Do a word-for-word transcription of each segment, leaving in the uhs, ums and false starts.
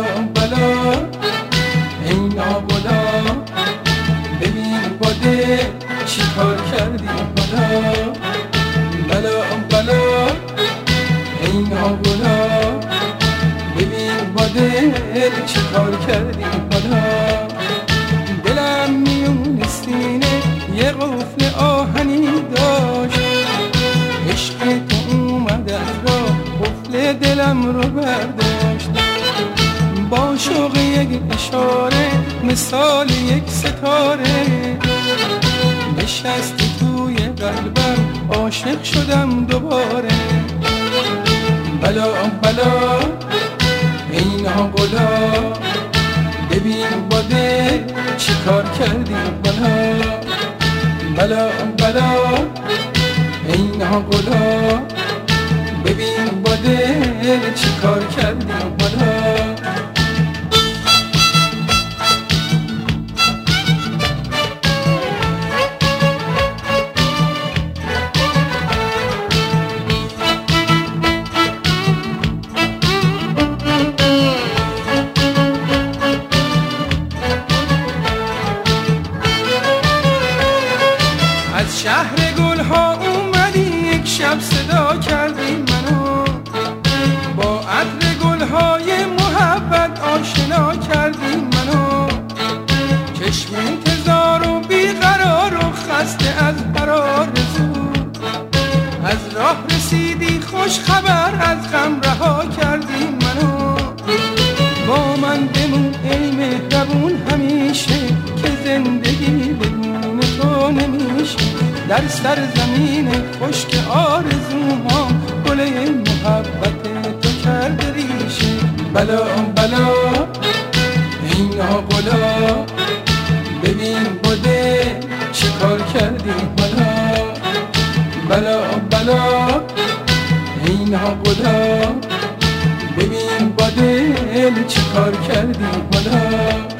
بلا ای نابلا ببین باده چی کار کردی بلا بلا بلا ای نابلا ببین باده چی کار کردی بلا دلم میون سینه یه قفل آهنی داشت عشق تو اومد از راه قفل دلم رو برداشت با شوق یک اشاره مثال یک ستاره نشستی توی قلبم عاشق شدم دوباره بلا بلا ای نابلا ببین باده چی کار کردی بلا بلا بلا ای نابلا ببین باده چی کار کردی بلا از شهر گل ها اومدی یک شب صدا کردی منو با عطر گل های محبت آشنا کردی منو چشم انتظار و بیقرار و خسته از قرار زود از راه رسیدی خوش خبر از غم رها کردی منو با من بمون ای مهربون همیشه که زندگی بدون تو نمیشه در سر زمین خشک آرزوهام گل محبت تو کرده ریشه بلا بلا ای نابلا ببین باده چی کار کردی بلا بلا بلا ای نابلا ببین باده چی کار کردی بلا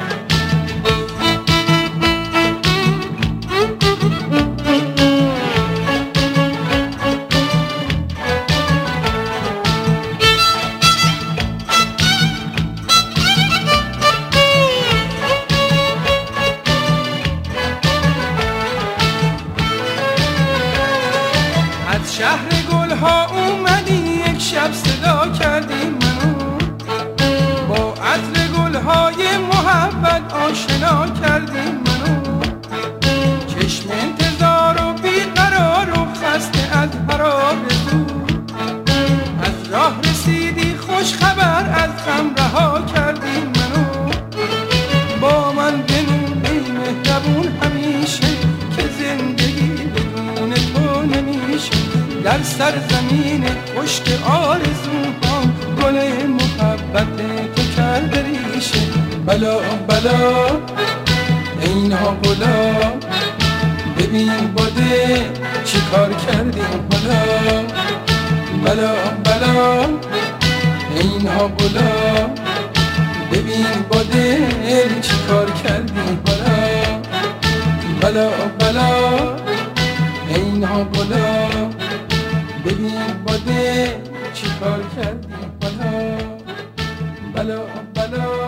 از شهر گل ها اومدی یک شب صدا کردی منو با عطر گل های محبت آشنا کردی منو چشم انتظار و بیقرار و خسته از قرار زود از راه رسیدی خوش خبر از غم رها کردی منو با من بمون ای مهربون همیشه که زندگی بدون تو نمیشه در سر زمین خشک آرزوهام گل محبت تو کرده ریشه بلا بلا ای نابلا ببین باده چی کار کردی بلا بلا بلا ای نابلا ببین باده چی کار کردی بلا بلا بلا ای نابلا ببین باده چی کار کردی بلا بلا بلا